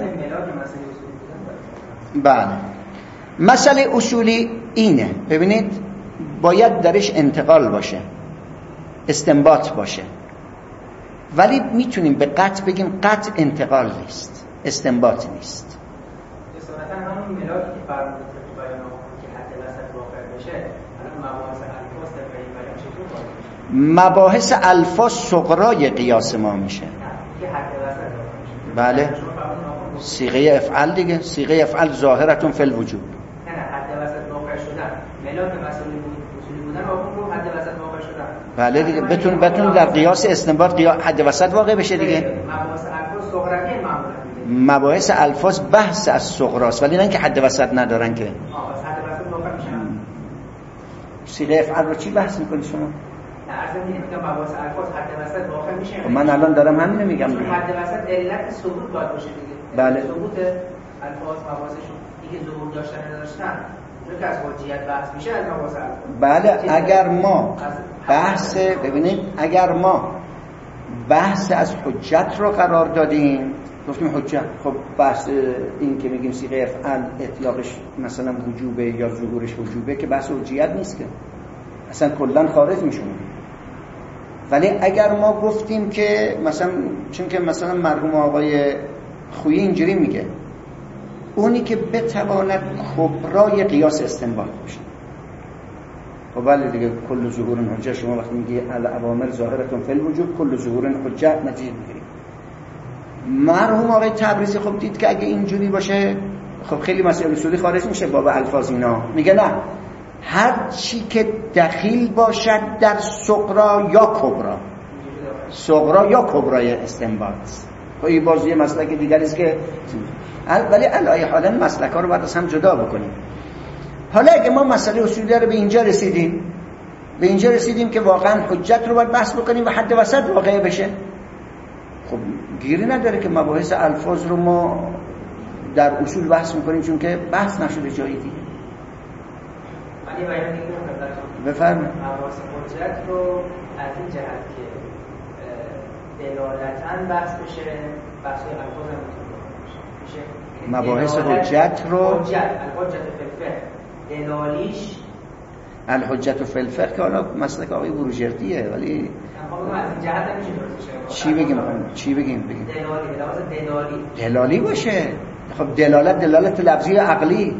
بله، مسئله اصولی اینه، ببینید باید درش انتقال باشه، استنباط باشه، ولی میتونیم به قطع بگیم قطع انتقال نیست، استنباط نیست. اصالتا همون ملاکی که فرمودید تو بیان آخوند که حد وسط واقع بشه، الان مباحث الفاظ در بیان چطور واقع میشه؟ مباحث الفاظ سغرای قیاس ما میشه. که حد وسط واقع میشه. بله، صیغه افعال دیگه، صیغه افعال ظاهرتون فی الوجوب. نه حد وسط واقع شدن، ملاک مسئله اصولی بودن آخوند رو حد وسط واقع شدن. بله دیگه، بتون در قیاس استنباط حد وسط واقع بشه دیگه. مباحث الفاظ سغرایی معمولا. مباحث الفاظ بحث از صغراست، ولی نه اینکه حد وسط ندارن که. حد وسط واقع میشن. صیغه افعال رو چی بحث میکنید شما؟ نه اصلا میگم مباحث الفاظ حد وسط واقع میشه. من الان دارم همین میگم. چون حد وسط علت ثبوت باید باشه دیگه. بله. ثبوت الفاظ مباحثشون دیگه ظهور داشتن نداشتن. چون که از حجیت بحث میشه از مباحث الفاظ. بله، اگر ما بحث ببینید، اگر ما بحث از حجت رو قرار دادیم، گفتیم حجت، خب بحث این که میگیم صیغه افعال اطلاقش مثلا وجوبه یا ظهورش وجوبه که بحث حجیت نیست که، اصلا کلا خارج میشونه. ولی اگر ما گفتیم که مثلا، چون که مثلا مرحوم آقای خویی اینجوری میگه اونی که بتواند کبرای قیاس استنباط باشه. خب بله دیگه، کل ظهور حجه، شما وقتی میگی الاوامر ظاهرتون فی الوجوب کل ظهور حجه نتیجه میگیریم. مرحوم آقای تبریزی خب دید که اگه اینجوری باشه خب خیلی مسائل اصولی خارج میشه باب الفاظ اینا. میگه نه، هر چی که دخیل باشد در صغرا یا کبرا، صغرا یا کبرای استنباط. خب این بازی مسلک دیگری است که، ولی علایه حالا مسلک‌ها رو باید از هم جدا بکنیم. حالا اگه ما مسئله اصولی رو به اینجا رسیدیم که واقعا حجت رو باید بحث بکنیم و حد وسط واقع بشه، خب گیری نداره که مباحث الفاظ رو ما در اصول بحث میکنیم، چون که بحث نشده جایی دیگه. ولی باید دیگه بفرمایید. مباحث حجت رو از این جهت که دلالتاً بحث بشه، بحث‌های الفاظ هم میشه. مباحث حجت رو الحجت فلفه دلالیش الحجت فی الفقه که حالا مسلک آقای بروجردیه، ولی از این جهت نمیشه درست بشه. چی بگیم؟ دلالی باشه. خب دلالت لفظی عقلی.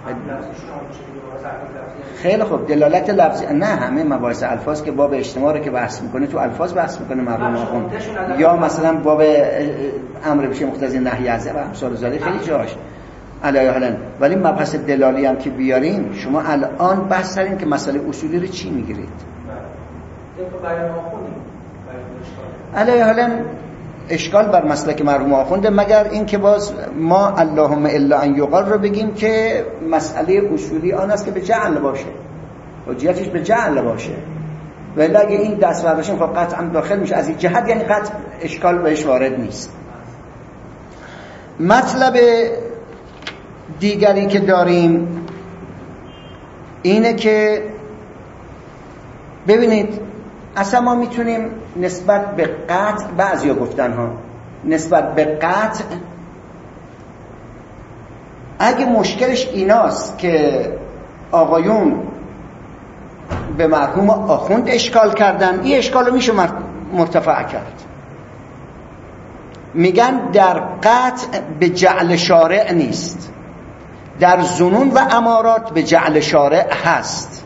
خیلی خوب، دلالت لفظی نه، همه مباحث الفاظ که باب اجتماع رو که بحث میکنه تو الفاظ بحث میکنه مرحوم آخوند، یا مثلا باب امر بشه مقتضی نهی از و امثال ذالک خیلی جاش علیه حالا. ولی مبحث دلالی هم که بیاریم، شما الان بحث کردین که مسئله اصولی رو چی میگیرید؟ علیه حالا اشکال بر مسلک مرحوم آخونده، مگر این که باز ما اللهم الا ان یقال رو بگیم که مسئله اصولی آن است که به جعل باشه، حجیتش به جعل باشه، ولی اگه این دست برداشتیم خب قطعا داخل میشه از این جهت، یعنی قطع اشکال بهش وارد نیست. مطلب دیگری که داریم اینه که ببینید اصلا ما میتونیم نسبت به قطع، بعضیا گفتن ها نسبت به قطع، اگه مشکلش ایناست که آقایون به مرحوم آخوند اشکال کردن، این اشکال رو میشه مرتفع کرد. میگن در قطع به جعل شارع نیست، در ظنون و امارات به جعل شارع هست.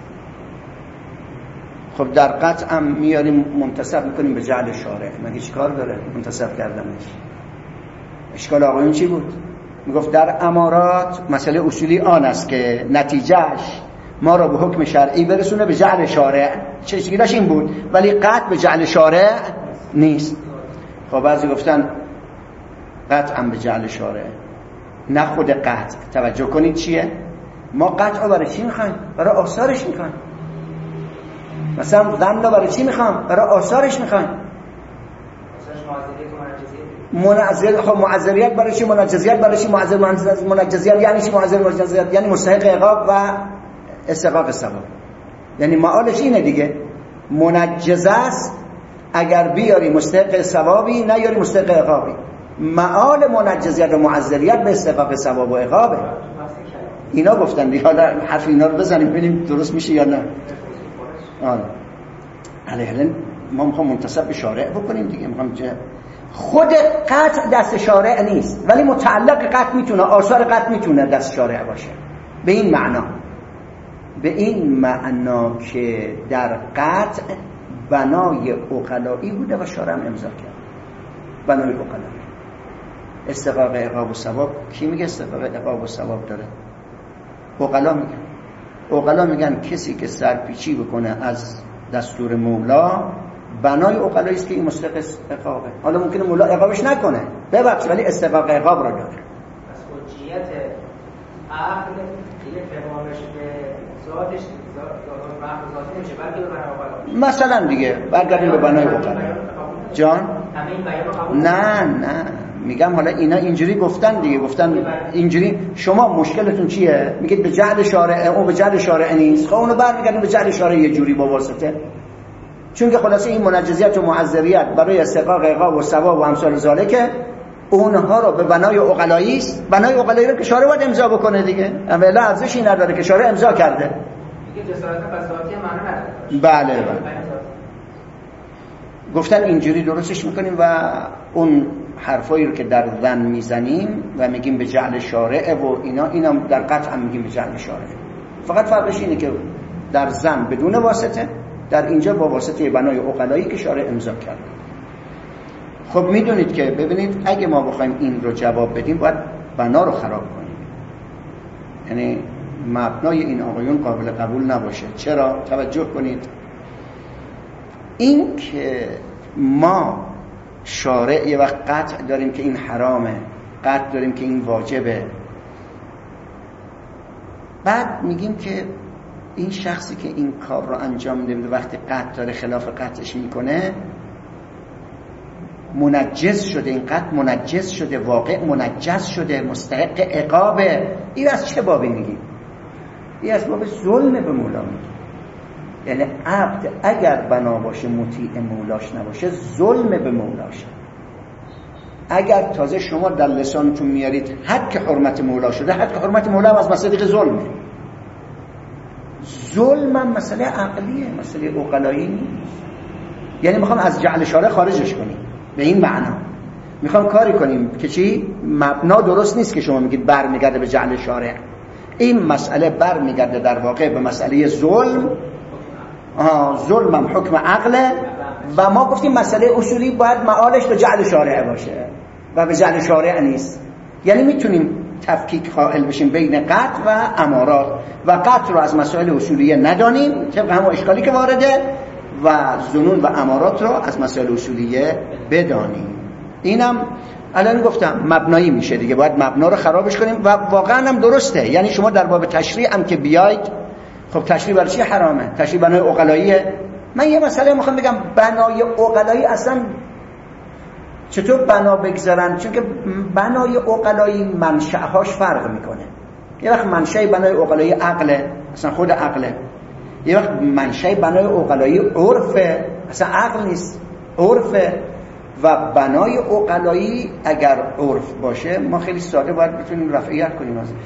خب در قطع هم میاریم منتسب میکنیم به جعل شارع، مگه چی کار داره منتسب کردنش؟ اشکال آقایون چی بود؟ میگفت در امارات مسئله اصولی آن است که نتیجهش ما را به حکم شرعی برسونه به جعل شارع، چشگیرش این بود، ولی قطع به جعل شارع نیست. خب بعضی گفتن قطع هم به جعل شارع، نه خود قطع. توجه کنید چیه؟ ما قطع رو برای چی میخوایم؟ برای آثارش میخوایم. مثلا ظن رو برای چی میخوایم؟ برای آثارش میخوایم. خب معذریت برای چی؟ منجزیت برای چی؟ منجزیت یعنی چی؟ منجزیت یعنی مستحق عقاب و استحقاق ثواب، یعنی معالش اینه دیگه. منجز است اگر بیاری مستحق ثوابی، نه یاری مستحق عقابی. معال منجزیت و معذریت به استحقاق ثواب و عقابه. اینا گفتن دیگه، حالا حرف اینا رو بزنیم ببینیم درست میشه یا نه. آره علیه ما میخوام منتسب به شارع بکنیم دیگه. میخوام خود قطع دست شارع نیست، ولی متعلق قطع میتونه، آثار قطع میتونه دست شارع باشه. به این معنا که در قطع بنای عقلایی بوده و شارع هم امضا کرد. بنای عقلایی، استحقاق عقاب و ثواب. کی میگه استحقاق عقاب و ثواب داره؟ عقلا میگن کسی که سرپیچی بکنه از دستور مولا، بنای عقلایی است که این مستحق عقابه. حالا ممکنه مولا عقابش نکنه ببخش، ولی استحقاق عقاب را داره. پس حجیت عقل دیگه فرمانش به ذاتش ذاتی نمیشه، بلکه به بنای عقلا. مثلا دیگه برگردیم به بنای عقلا. جان همه این بیان رو قبول نه میگم حالا اینا اینجوری گفتن دیگه، گفتن اینجوری. شما مشکلتون چیه؟ میگید به جعل شارع، او به جعل شارع نیست. خب اونو برمیگردیم به جعل شارع یه جوری با واسطه، چون که خلاصه این منجزیت و معذریت برای استحقاق عقاب و ثواب و امثال ذالک، اونها رو به بنای عقلایی است. بنای عقلایی رو که شارع باید امضا بکنه دیگه، اولا ارزشی نداره که شارع امضا کرده دیگه. جسارت ذاتی معنی نداره. بله. گفتن اینجوری درستش میکنیم و اون حرفایی رو که در ظن میزنیم و میگیم به جعل شارع و اینا در قطع هم میگیم به جعل شارع. فقط فرقش اینه که در ظن بدون واسطه، در اینجا با واسطه بنای عقلایی که شارع امضا کرده. خب میدونید که ببینید اگه ما بخوایم این رو جواب بدیم باید بنا رو خراب کنیم، یعنی مبنای این آقایون قابل قبول نباشه. چرا؟ توجه کنید، این که ما شارع یه وقت قطع داریم که این حرامه، قطع داریم که این واجبه، بعد میگیم که این شخصی که این کار رو انجام میده وقتی قطع داره خلاف قطعش میکنه منجز شده، این قطع منجز شده، واقع منجز شده، مستحق عقابه. این از چه بابی میگیم؟ این از باب ظلم به مولا میگیم. یعنی عبد اگر بنا باشه مطیع مولاش نباشه ظلم به مولاشه. اگر تازه شما در لسانتون میارید حد که حرمت مولا شده، حد که حرمت مولا هم از مسئله ظلمه. ظلم هم مسئله عقلیه، مسئله عقلایی نیست. یعنی میخوام از جعل شارع خارجش کنیم به این معنا. میخوام کاری کنیم که چی؟ مبنا درست نیست که شما میگید برمیگرده به جعل شارع. این مسئله برمیگرده در واقع به مسئله ظلم. ظلم هم حکم عقله و ما گفتیم مسئله اصولی باید معالش به جعل شارع باشه و به جعل شارع نیست. یعنی میتونیم تفکیک قائل بشیم بین قطع و امارات و قطع رو از مسائل اصولیه ندانیم طبق همون اشکالی که وارده و ظنون و امارات رو از مسائل اصولیه بدانیم. اینم الان گفتم مبنایی میشه دیگه، باید مبنا رو خرابش کنیم و واقعا هم درسته. یعنی شما در باب تشریع هم که بیاید، خب تشریع برای چی حرامه؟ تشریع بنای عقلاییه. من یه مسئله میخوام بگم، بنای عقلایی اصلا چطور بنا بگذارن؟ چون که بنای عقلایی منشأهاش فرق میکنه. یه وقت منشأ بنای عقلایی عقله، اصلا خود عقله. یه وقت منشأ بنای عقلایی عرفه، اصلا عقل نیست، عرفه. و بنای عقلایی اگر عرف باشه ما خیلی ساده باید بتونیم رفعیت کنیم ازش.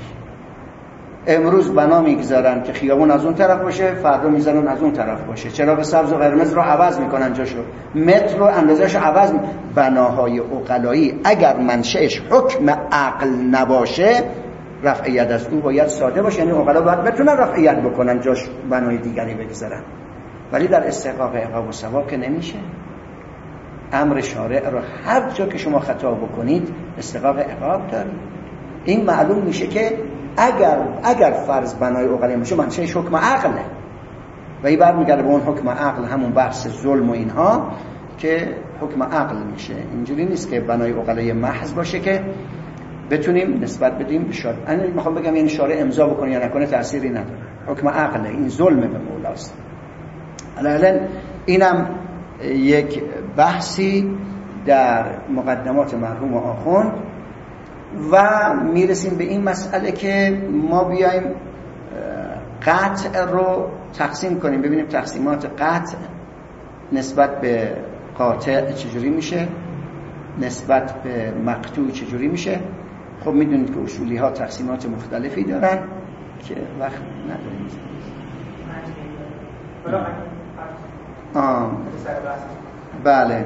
امروز بنا میگذارن که خیابون از اون طرف باشه، فردا میذارن از اون طرف باشه. چراغ سبز و قرمز رو عوض میکنن جاشو، متر رو اندازه‌شو عوض بناهای عقلایی اگر منشأش حکم عقل نباشه رفعیت از او باید ساده باشه. یعنی عقلا باید بتونن رفعیت بکنن جاش بنای دیگری بگذارن. ولی در استحقاق عقاب و ثواب که نمیشه. امر شارع رو هر جا که شما خطا بکنید استحقاق عقاب دارید. این معلوم میشه که اگر فرض بنای عقلی میشه منشأش حکم عقله و این برمیگرده به اون حکم عقل، همون بحث ظلم و اینها که حکم عقل میشه. اینجوری نیست که بنای عقلی محض باشه که بتونیم نسبت بدیم به شارع. انا میخوام بگم یعنی شارع امضا بکنه یا نکنه تأثیری نداره، حکم عقله، این ظلم به مولاست. الان اینم یک بحثی در مقدمات مرحوم آخوند و میرسیم به این مسئله که ما بیایم قطع رو تقسیم کنیم، ببینیم تقسیمات قطع نسبت به قاطع چجوری میشه، نسبت به مقطوع چجوری میشه. خب میدونید که اصولی ها تقسیمات مختلفی دارن که وقت نداریم. بله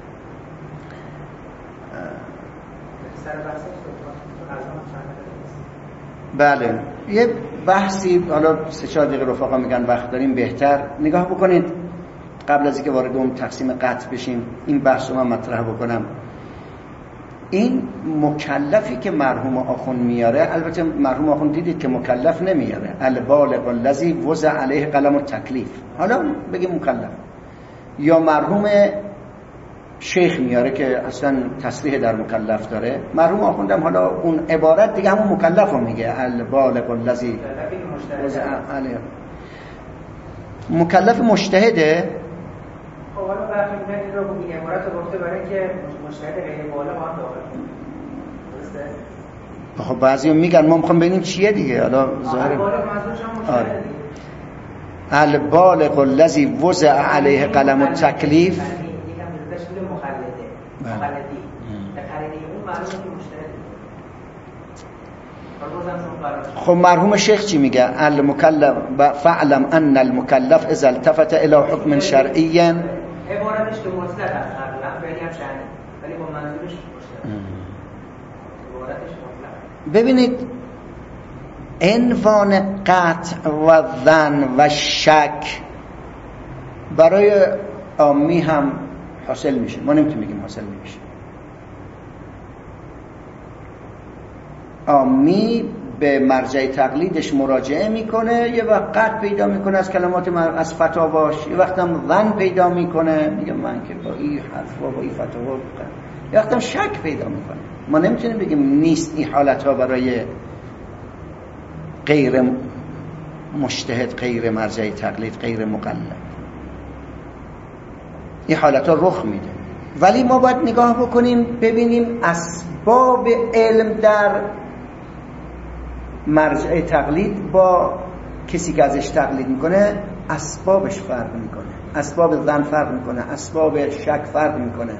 بله یه بحثی، حالا 3-4 دقیقه رفقا میگن وقت داریم بهتر نگاه بکنید قبل از اینکه وارد اون تقسیم قطع بشیم این بحث رو من مطرح بکنم. این مکلفی که مرحوم آخوند میاره، البته مرحوم آخوند دیدید که مکلف نمیاره، البالغ الذی وضع علیه قلم التکلیف، حالا بگیم مکلف، یا مرحوم شیخ میاره که اصلا تصریح در مکلف داره. مرحوم آخوندم حالا اون عبارت دیگه همون مکلف رو میگه، البالغ الذی وضع علیه. مکلف مجتهده. خب حالا برخی این رو این عبارت رو گفته برای اینکه مجتهد غیر بالغ هم داخل درسته؟ خب بعضی میگن ما میخوام ببینیم چیه دیگه. حالا ظاهر البالغ الذی وضع علیه قلم التکلیف خب مرحوم شیخ چی میگه؟ المکلف فعلم ان المکلف اذا التفت الى حکم شرعی. عبارت عبارتش که مطلق است تقریبا فعلی هم شأنه ولی با منظورش مشترک عبارتش مطلق. ببینید عنوان قطع و ظن و شک برای عامی هم حاصل میشه، ما نمیتونیم بگیم حاصل نمیشه. عامی به مرجع تقلیدش مراجعه میکنه، یه وقت قطع پیدا میکنه از کلمات از فتاواش، یه وقت هم ظن پیدا میکنه، میگه من که با این حرفا با این فتاوا یه وقت هم شک پیدا میکنه. ما نمیتونیم بگیم نیست این حالت ها برای غیر مجتهد، غیر مرجع تقلید، غیر مقلد. این حالت ها رخ میده، ولی ما باید نگاه بکنیم ببینیم اسباب علم در مرجع تقلید با کسی که ازش تقلید میکنه اسبابش فرق میکنه، اسباب ظن فرق میکنه، اسباب شک فرق میکنه.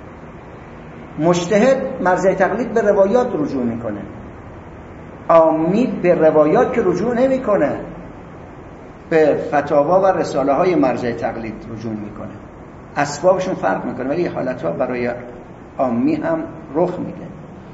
مجتهد مرجع تقلید به روایات رجوع میکنه، عامی به روایات که رجوع نمیکنه، به فتاوا و رساله های مرجع تقلید رجوع میکنه. اسبابشون فرق میکنه، ولی حالت ها برای عامی هم رخ میده.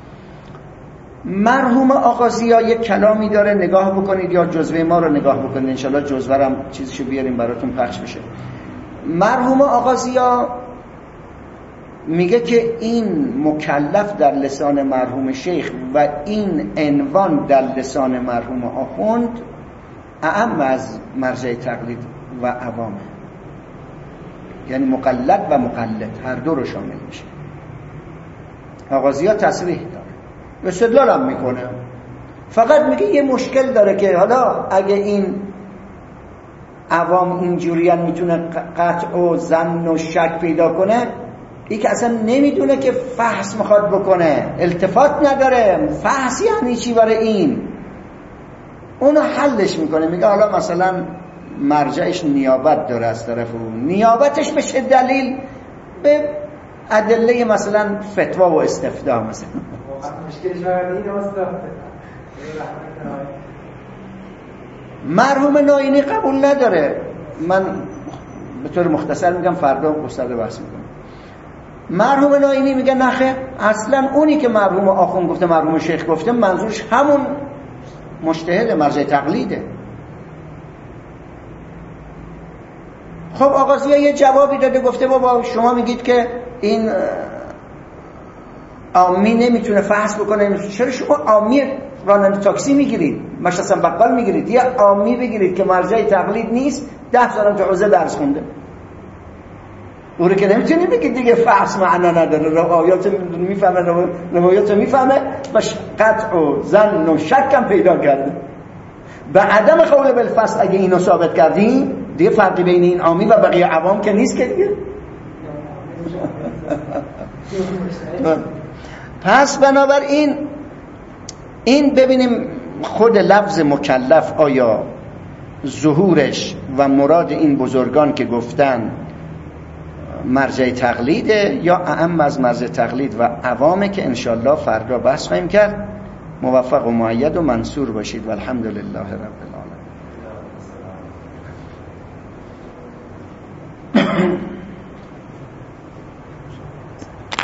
مرحوم آغازی ها یک کلامی داره، نگاه بکنید یا جزوه ما رو نگاه بکنید، انشالله جزوه هم چیزشو بیاریم براتون پخش بشه. مرحوم آغازی ها میگه که این مکلف در لسان مرحوم شیخ و این عنوان در لسان مرحوم آخوند اعم از مرجع تقلید و عوامه، یعنی مقلد و مقلد هر دو رو شامل میشه. آغازی ها تصریح داره، استدلال هم میکنه، فقط میگه یه مشکل داره که حالا اگه این عوام اینجوریان میتونه قطع و ظن و شک پیدا کنه، این که اصلا نمیدونه که فحص میخواد بکنه، التفات نداره، فحص یعنی چی برای این، اونو حلش میکنه. میگه حالا مثلا مرجعش نیابت داره از طرف اون، نیابتش به چه دلیل؟ به ادله مثلا فتوا و استفتاء مثلا. مرحوم ناینی قبول نداره، من به طور مختصر میگم، فردا گسترده بحث میکنم. مرحوم ناینی میگه نخیر، اصلا اونی که مرحوم آخوند گفته، مرحوم شیخ گفته، منظورش همون مجتهد مرجع تقلیده. خب آغازی ها یه جوابی داده، گفته بابا شما میگید که این عامی نمیتونه فحص بکنه، چرا شما عامی راننده تاکسی میگیرید، مشخصا بقال میگیرید، یه عامی بگیرید که مرجع تقلید نیست، 10 سال تو حوزه درس خونده، او رو که نمیتونی بگید دیگه فحص معنا نداره، آیات میفهمه، روایات میفهمه، باش قطع و ظن و شک هم پیدا کرده. به عدم قول بالفصل اگه اینو ثابت کردیم دیگه فرقی بین این عامی و بقیه عوام که نیست که دیگه. پس بنابراین این ببینیم خود لفظ مکلف آیا ظهورش و مراد این بزرگان که گفتن مرجع تقلیده یا اعم از مرجع تقلید و عوامه که انشالله فردا بحث خواهیم کرد. موفق و مؤید و منصور باشید و الحمدلله رب العالمین.